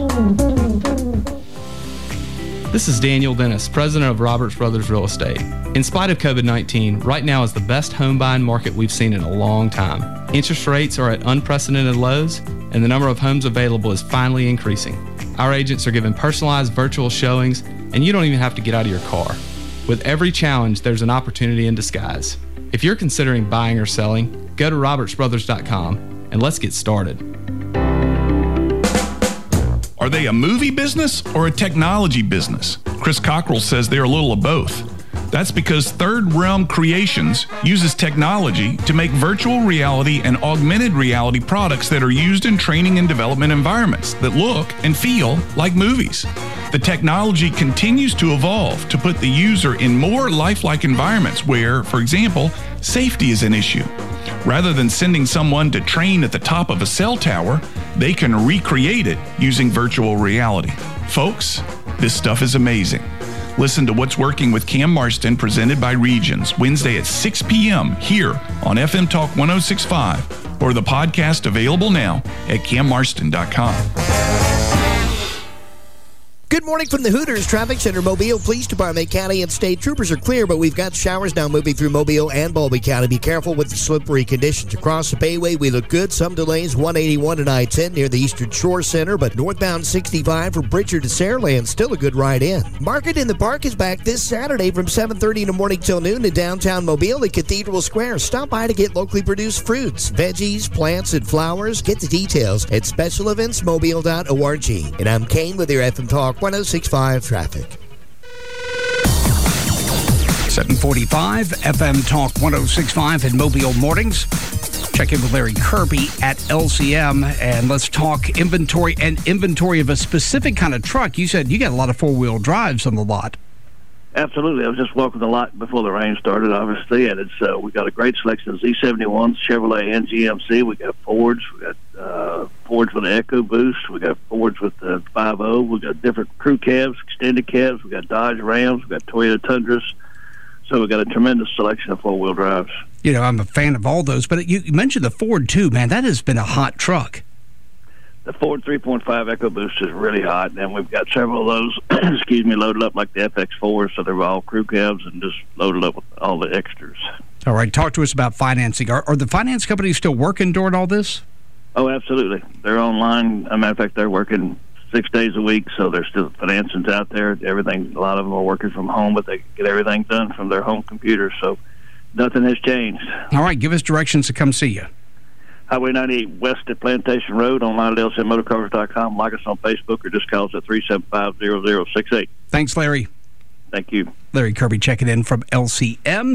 This is Daniel Dennis, president of Roberts Brothers Real Estate. In spite of COVID-19, right now is the best home buying market we've seen in a long time. Interest rates are at unprecedented lows, and the number of homes available is finally increasing. Our agents are giving personalized virtual showings, and you don't even have to get out of your car. With every challenge, there's an opportunity in disguise. If you're considering buying or selling, go to robertsbrothers.com and let's get started. Are they a movie business or a technology business? Chris Cockrell says they're a little of both. That's because Third Realm Creations uses technology to make virtual reality and augmented reality products that are used in training and development environments that look and feel like movies. The technology continues to evolve to put the user in more lifelike environments where, for example, safety is an issue. Rather than sending someone to train at the top of a cell tower, they can recreate it using virtual reality. Folks, this stuff is amazing. Listen to What's Working with Cam Marston, presented by Regions, Wednesday at 6 p.m. here on FM Talk 106.5 or the podcast available now at cammarston.com. Good morning from the Hooters Traffic Center. Mobile Police Department, county and state troopers are clear, but we've got showers now moving through Mobile and Baldwin County. Be careful with the slippery conditions. Across the Bayway, we look good. Some delays, 181 and I-10 near the Eastern Shore Center, but northbound 65 from Bridger to Saraland, still a good ride in. Market in the Park is back this Saturday from 7:30 in the morning till noon in downtown Mobile at Cathedral Square. Stop by to get locally produced fruits, veggies, plants, and flowers. Get the details at specialeventsmobile.org. And I'm Kane with your FM Talk 106.5 traffic. 745 FM Talk 106.5 in Mobile mornings. Check in with Larry Kirby at LCM, and let's talk inventory of a specific kind of truck. You said you got a lot of four-wheel drives on the lot. Absolutely. I was just walking the lot before the rain started, obviously, and it's we got a great selection of Z71s, Chevrolet, and GMC. We got Fords. We got Fords with the EcoBoost. We got Fords with the 5.0. We got different crew cabs, extended cabs. We got Dodge Rams. We got Toyota Tundras. So we got a tremendous selection of four-wheel drives. You know, I'm a fan of all those, but you mentioned the Ford too, man. That has been a hot truck. The Ford 3.5 EcoBoost is really hot, and we've got several of those, loaded up like the FX4, so they're all crew cabs and just loaded up with all the extras. All right, talk to us about financing. Are the finance companies still working during all this? Oh, absolutely. They're online. As a matter of fact, they're working 6 days a week, so there's still financings out there. Everything. A lot of them are working from home, but they get everything done from their home computers, so nothing has changed. All right, give us directions to come see you. Highway 98 west at Plantation Road, online at lcmotorcars.com. Like us on Facebook or just call us at 375-0068. Thanks, Larry. Thank you. Larry Kirby checking in from LCM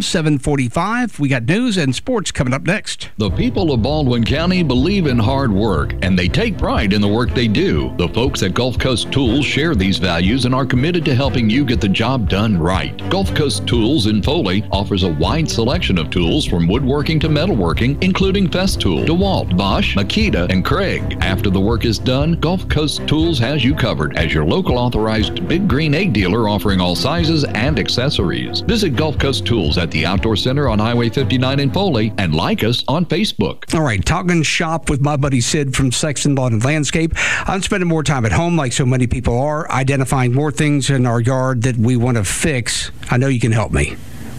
745. We got news and sports coming up next. The people of Baldwin County believe in hard work, and they take pride in the work they do. The folks at Gulf Coast Tools share these values and are committed to helping you get the job done right. Gulf Coast Tools in Foley offers a wide selection of tools from woodworking to metalworking, including Festool, DeWalt, Bosch, Makita, and Craig. After the work is done, Gulf Coast Tools has you covered as your local authorized Big Green Egg dealer, offering all sizes and accessories. Visit Gulf Coast Tools at the Outdoor Center on Highway 59 in Foley and like us on Facebook. All right, talking shop with my buddy Sid from Sexton Lawn and Landscape. I'm spending more time at home like so many people are, identifying more things in our yard that we want to fix. I know you can help me.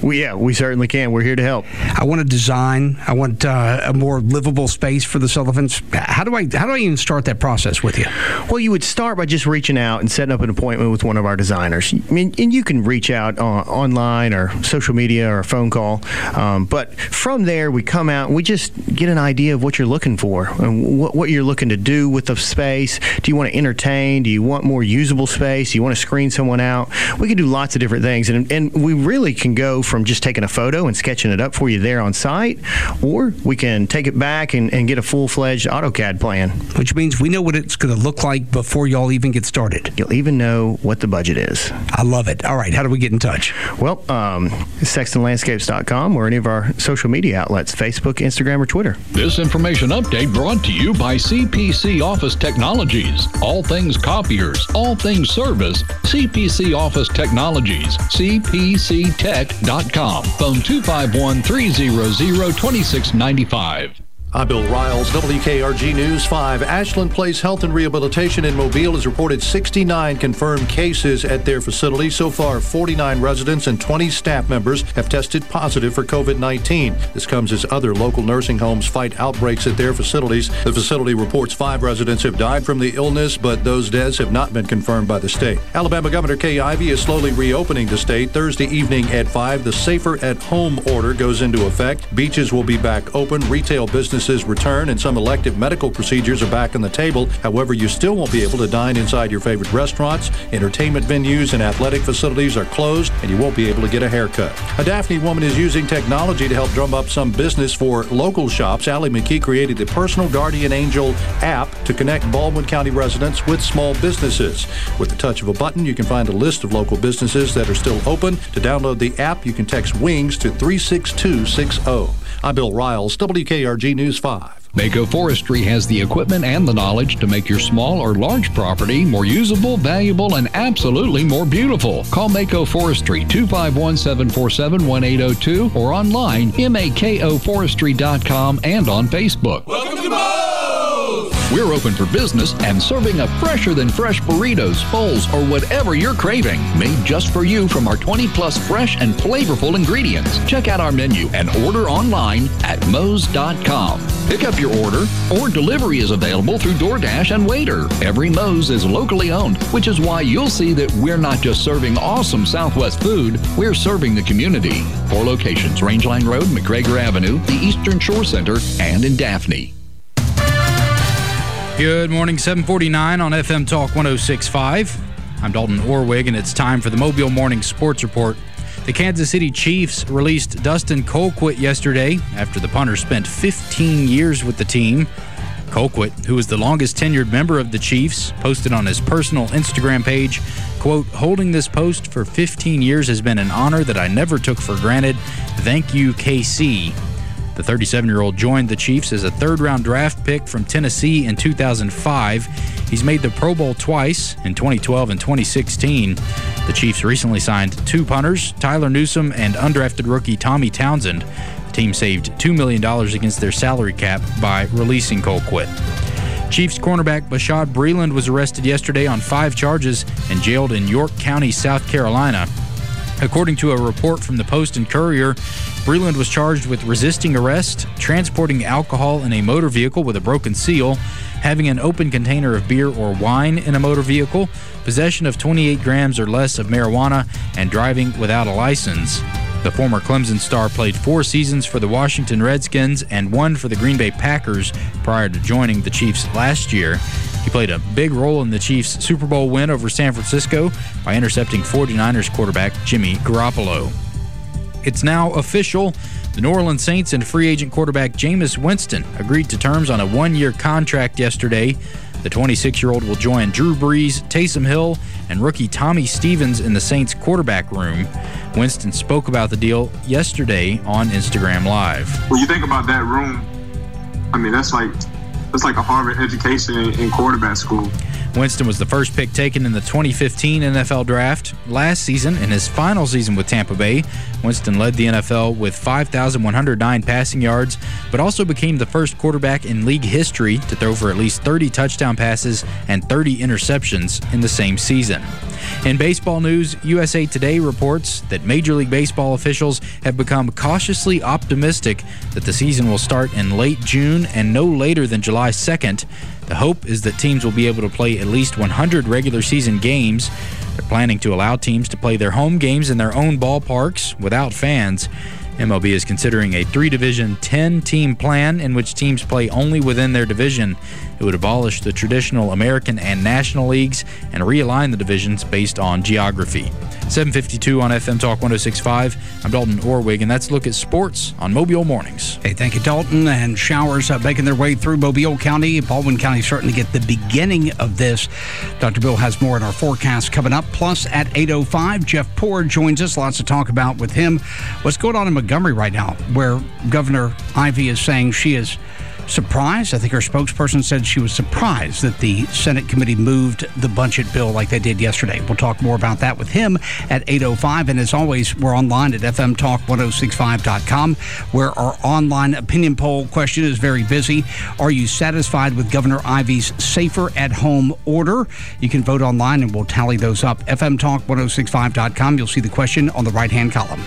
We certainly can. We're here to help. I want a design. I want a more livable space for the Sullivans. How do I even start that process with you? Well, you would start by just reaching out and setting up an appointment with one of our designers. I mean, and you can reach out online or social media or a phone call. But from there, we come out and we just get an idea of what you're looking for and what you're looking to do with the space. Do you want to entertain? Do you want more usable space? Do you want to screen someone out? We can do lots of different things, and we really can go from just taking a photo and sketching it up for you there on site, or we can take it back and get a full-fledged AutoCAD plan. Which means we know what it's going to look like before y'all even get started. You'll even know what the budget is. I love it. All right, how do we get in touch? Well, SextonLandscapes.com or any of our social media outlets, Facebook, Instagram, or Twitter. This information update brought to you by CPC Office Technologies. All things copiers, all things service, CPC Office Technologies, cpctech.com. Phone 251-300-2695. I'm Bill Riles, WKRG News 5. Ashland Place Health and Rehabilitation in Mobile has reported 69 confirmed cases at their facility. So far, 49 residents and 20 staff members have tested positive for COVID-19. This comes as other local nursing homes fight outbreaks at their facilities. The facility reports 5 residents have died from the illness, but those deaths have not been confirmed by the state. Alabama Governor Kay Ivey is slowly reopening the state. Thursday evening at 5, the Safer at Home order goes into effect. Beaches will be back open. Retail businesses return, and some elective medical procedures are back on the table. However, you still won't be able to dine inside your favorite restaurants. Entertainment venues and athletic facilities are closed, and you won't be able to get a haircut. A Daphne woman is using technology to help drum up some business for local shops. Allie McKee created the Personal Guardian Angel app to connect Baldwin County residents with small businesses. With the touch of a button, you can find a list of local businesses that are still open. To download the app, you can text WINGS to 36260. I'm Bill Riles, WKRG News 5. Mako Forestry has the equipment and the knowledge to make your small or large property more usable, valuable, and absolutely more beautiful. Call Mako Forestry 251-747-1802 or online makoforestry.com and on Facebook. Welcome to Moe's! We're open for business and serving up fresher than fresh burritos, bowls, or whatever you're craving. Made just for you from our 20-plus fresh and flavorful ingredients. Check out our menu and order online at Moe's.com. Pick up your order or delivery is available through DoorDash and Waiter. Every Moe's is locally owned, which is why you'll see that we're not just serving awesome Southwest food, we're serving the community. 4 locations: Rangeline Road, McGregor Avenue, the Eastern Shore Center, and in Daphne. Good morning, 749 on FM Talk 106.5. I'm Dalton Orwig, and it's time for the Mobile Morning Sports Report. The Kansas City Chiefs released Dustin Colquitt yesterday after the punter spent 15 years with the team. Colquitt, who is the longest tenured member of the Chiefs, posted on his personal Instagram page, quote, "Holding this post for 15 years has been an honor that I never took for granted. Thank you, KC." The 37-year-old joined the Chiefs as a third-round draft pick from Tennessee in 2005. He's made the Pro Bowl twice, in 2012 and 2016. The Chiefs recently signed 2 punters, Tyler Newsome and undrafted rookie Tommy Townsend. The team saved $2 million against their salary cap by releasing Colquitt. Chiefs cornerback Bashaud Breeland was arrested yesterday on 5 charges and jailed in York County, South Carolina. According to a report from the Post and Courier, Breeland was charged with resisting arrest, transporting alcohol in a motor vehicle with a broken seal, having an open container of beer or wine in a motor vehicle, possession of 28 grams or less of marijuana, and driving without a license. The former Clemson star played 4 seasons for the Washington Redskins and 1 for the Green Bay Packers prior to joining the Chiefs last year. He played a big role in the Chiefs' Super Bowl win over San Francisco by intercepting 49ers quarterback Jimmy Garoppolo. It's now official. The New Orleans Saints and free agent quarterback Jameis Winston agreed to terms on a 1-year contract yesterday. The 26-year-old will join Drew Brees, Taysom Hill, and rookie Tommy Stevens in the Saints quarterback room. Winston spoke about the deal yesterday on Instagram Live. When you think about that room, I mean, that's like a Harvard education in quarterback school. Winston was the first pick taken in the 2015 NFL Draft. Last season, in his final season with Tampa Bay, Winston led the NFL with 5,109 passing yards, but also became the first quarterback in league history to throw for at least 30 touchdown passes and 30 interceptions in the same season. In baseball news, USA Today reports that Major League Baseball officials have become cautiously optimistic that the season will start in late June and no later than July 2nd. The hope is that teams will be able to play at least 100 regular season games. They're planning to allow teams to play their home games in their own ballparks without fans. MLB is considering a 3-division, 10-team plan in which teams play only within their division. It would abolish the traditional American and National Leagues and realign the divisions based on geography. 7:52 on FM Talk 106.5. I'm Dalton Orwig, and that's a look at sports on Mobile Mornings. Hey, thank you, Dalton. And showers making their way through Mobile County. Baldwin County starting to get the beginning of this. Dr. Bill has more in our forecast coming up. Plus, at 8:05, Jeff Poore joins us. Lots to talk about with him. What's going on in Montgomery right now, where Governor Ivey is saying she is surprised. I think her spokesperson said she was surprised that the Senate committee moved the budget bill like they did yesterday. We'll talk more about that with him at 8:05. And as always, we're online at fmtalk1065.com, where our online opinion poll question is very busy. Are you satisfied with Governor Ivey's Safer at Home order? You can vote online and we'll tally those up. fmtalk1065.com. You'll see the question on the right-hand column.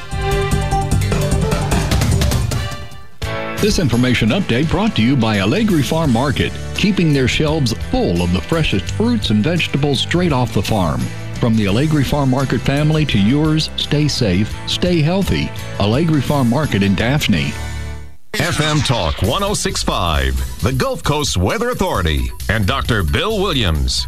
This information update brought to you by Allegri Farm Market, keeping their shelves full of the freshest fruits and vegetables straight off the farm. From the Allegri Farm Market family to yours, stay safe, stay healthy. Allegri Farm Market in Daphne. FM Talk 106.5, the Gulf Coast Weather Authority, and Dr. Bill Williams.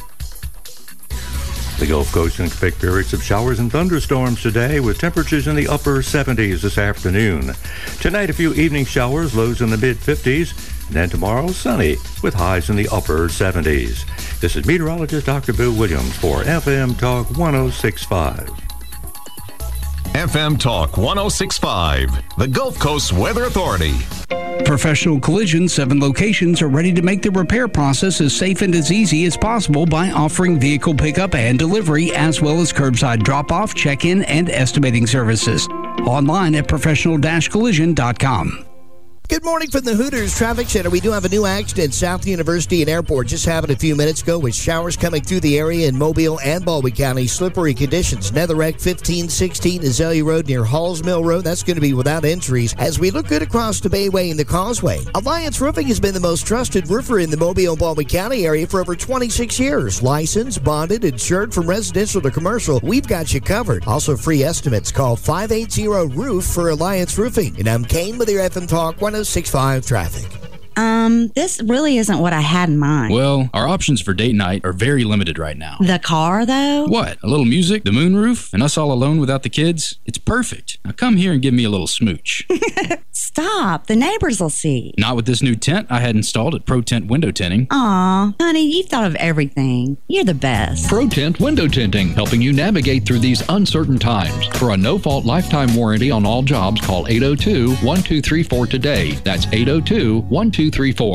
The Gulf Coast can expect periods of showers and thunderstorms today with temperatures in the upper 70s this afternoon. Tonight, a few evening showers, lows in the mid-50s. And then tomorrow, sunny with highs in the upper 70s. This is meteorologist Dr. Bill Williams for FM Talk 106.5. FM Talk 106.5, the Gulf Coast Weather Authority. Professional Collision, 7 locations are ready to make the repair process as safe and as easy as possible by offering vehicle pickup and delivery, as well as curbside drop-off, check-in, and estimating services. Online at professional-collision.com. Good morning from the Hooters Traffic Center. We do have a new accident at South University and Airport. Just happened a few minutes ago with showers coming through the area in Mobile and Baldwin County. Slippery conditions. Netherwreck 1516 Azalea Road near Halls Mill Road. That's going to be without injuries as we look good across the Bayway and the Causeway. Alliance Roofing has been the most trusted roofer in the Mobile and Baldwin County area for over 26 years. Licensed, bonded, insured from residential to commercial. We've got you covered. Also free estimates. Call 580-ROOF for Alliance Roofing. And I'm Kane with your FM Talk 106.5 traffic. This really isn't what I had in mind. Well, our options for date night are very limited right now. The car, though? What? A little music, the moonroof, and us all alone without the kids? It's perfect. Now come here and give me a little smooch. Stop. The neighbors will see. Not with this new tent I had installed at Pro Tent Window Tinting. Aw, honey, you've thought of everything. You're the best. Pro Tent Window Tinting, helping you navigate through these uncertain times. For a no-fault lifetime warranty on all jobs, call 802-1234 today. That's 802-1234.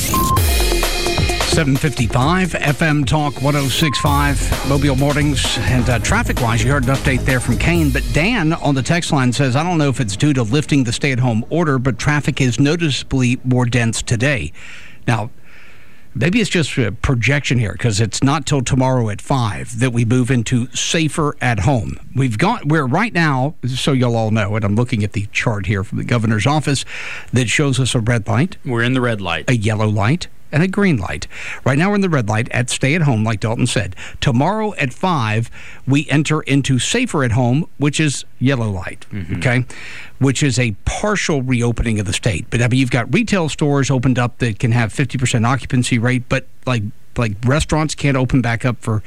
7:55 FM Talk 106.5 Mobile Mornings. And traffic-wise, you heard an update there from Kane. But Dan on the text line says, I don't know if it's due to lifting the stay-at-home order, but traffic is noticeably more dense today. Now, maybe it's just a projection here because it's not till tomorrow at 5 that we move into safer at home. We're right now, so you'll all know it, I'm looking at the chart here from the governor's office that shows us a red light. We're in the red light. A yellow light. And a green light. Right now we're in the red light at stay at home, like Dalton said. Tomorrow at 5, we enter into safer at home, which is yellow light, okay? Which is a partial reopening of the state. But I mean, you've got retail stores opened up that can have 50% occupancy rate, but like restaurants can't open back up for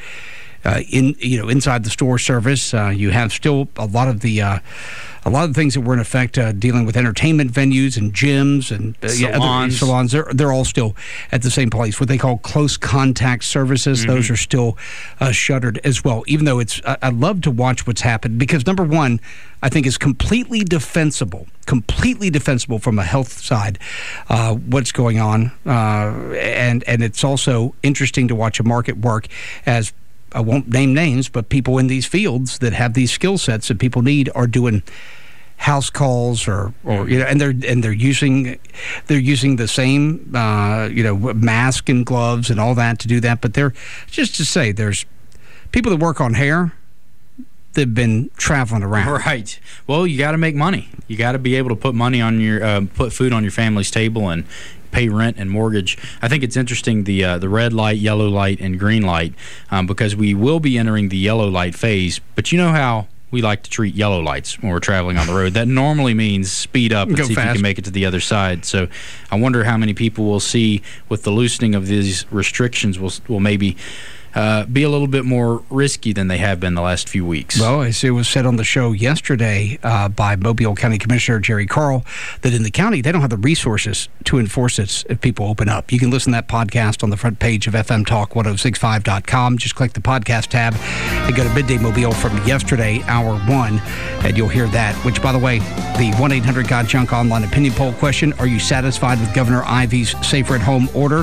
inside the store service. You have still a lot of the things that were in effect dealing with entertainment venues and gyms and other salons. They're all still at the same place. What they call close contact services, those are still shuttered as well. Even though I love to watch what's happened because number one, I think is completely defensible from a health side, what's going on, and it's also interesting to watch a market work as. I won't name names, but people in these fields that have these skill sets that people need are doing house calls or and they're using the same mask and gloves and all that to do that. But they're just to say there's people that work on hair. They've been traveling around. Right. Well, you got to make money. You got to be able to put money on your put food on your family's table and pay rent and mortgage. I think it's interesting the red light, yellow light, and green light because we will be entering the yellow light phase. But you know how we like to treat yellow lights when we're traveling on the road. That normally means speed up and see if you can make it to the other side. So I wonder how many people will see with the loosening of these restrictions will maybe be a little bit more risky than they have been the last few weeks. Well, as it was said on the show yesterday by Mobile County Commissioner Jerry Carl, that in the county, they don't have the resources to enforce it if people open up. You can listen to that podcast on the front page of FMTalk1065.com. Just click the podcast tab and go to Midday Mobile from yesterday, hour 1, and you'll hear that, which, by the way, the 1-800-GOT-JUNK online opinion poll question, are you satisfied with Governor Ivey's safer at home order?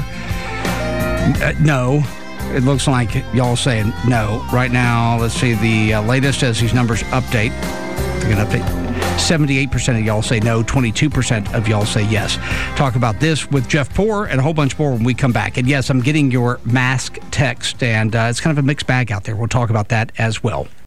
No. It looks like y'all saying no. Right now, let's see, the latest as these numbers update. They're going to update. 78% of y'all say no, 22% of y'all say yes. Talk about this with Jeff Poor and a whole bunch more when we come back. And yes, I'm getting your mask text, and it's kind of a mixed bag out there. We'll talk about that as well.